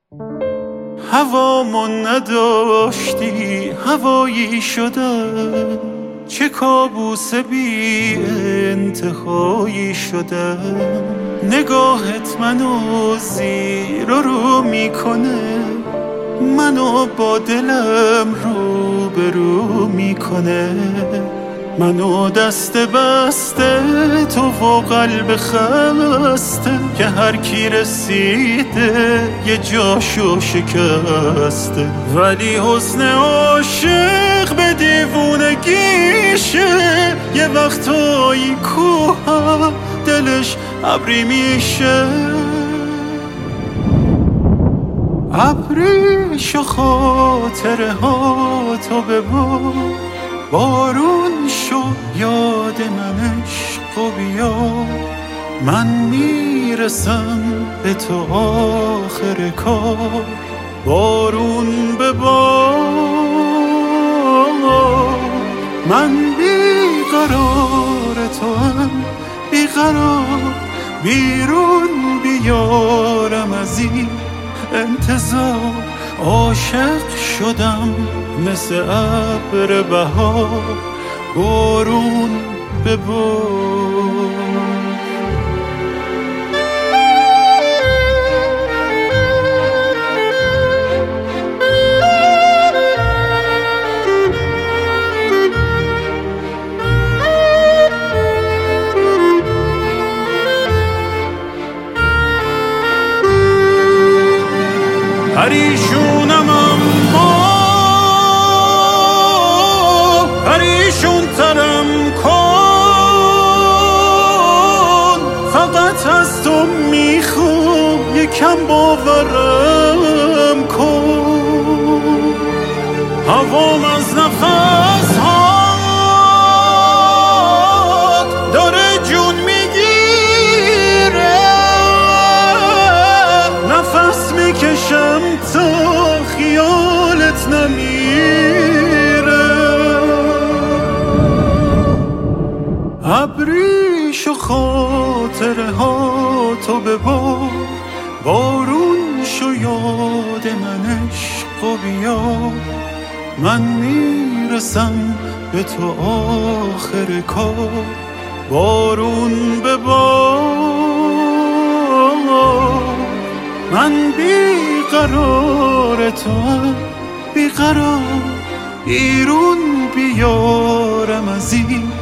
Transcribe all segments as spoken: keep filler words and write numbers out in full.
هوامون نداشتی هوایی شده، چه کابوس بی انتهایی شده. نگاهت منو زیر و رو میکنه، منو با دلم رو به رو میکنه. منو دست بسته تو و قلب خسته، که هر کی رسیده یه جاشو شکسته. ولی حسن عاشق به دیوونگیشه، یه وقتایی کوه دلش ابری میشه. ابریش و خاطره ها تو ببار، بارون شو یاد من عشق و بیا. من میرسم به تو آخر کار، بارون ببار. من بیقرار تو هم بیقرار، بیرون بیارم از این انتظار. عاشق شدم مثل ابر بهار، بارون ببار. پریشونم اما پریشون ترم کن، فقط از تو میخوام یکم باورم کن. هوام از نفس هات داره جون میگیره، نفس میکشم تا خیالت نمیره. ابریش و خاطره ها تو ببار، بارون شو یاد من عشق و بیا. من میرسم به تو آخر کار، بارون ببار. من بیقرار تو هم بیقرار، بیرون بیارم از این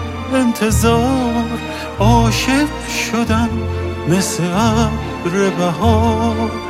انتظار. عاشق شدم مثل ابر بهار،